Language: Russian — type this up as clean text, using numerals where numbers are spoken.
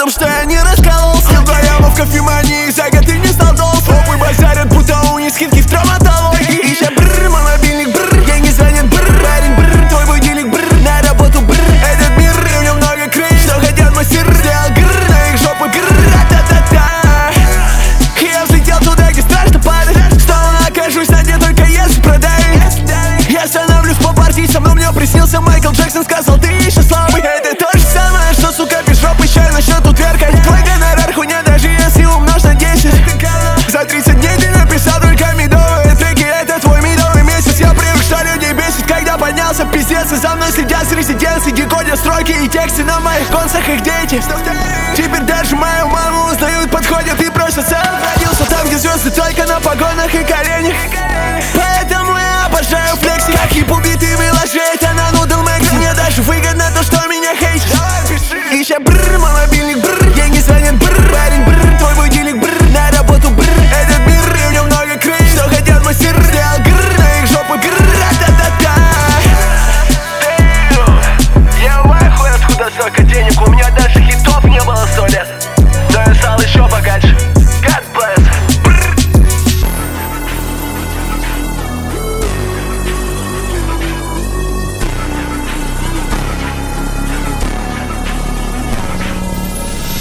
том, что я не раскололся. Вдвоем в кофемании, за год ты не стал долг. Опы базарят, будто у них скидки в травматологии. Еще бррр, мой мобильник бррр, деньги звонят бррр. Парень бррр, твой будильник бррр, на работу бррр. Этот мир, в нем много крыс, что хотят мой сыр. Сделал гррр, на их жопы гррр, та-та-та. Я взлетел туда, где страшно падать. Снова окажусь на дне, только если продавить. Я становлюсь по партии, со мной мне приснился Майкл Джексон. Сказал, ты еще слабый. Это то же самое, что, сука, без жопы чай начнет утверкать. Твой гонорар хуйня, даже если умножь на 10. За 30 дней ты написал только медовые треки. Это твой медовый месяц. Я привык, что людей бесит, когда поднялся пиздец. И за мной следят с резиденции, декодят строки и тексты на моих концах их дети. Теперь даже мою маму узнают, подходят и просят. Сам родился там, где звезды только на погонах и коленях. Поэтому я обожаю флекси, как хип убитый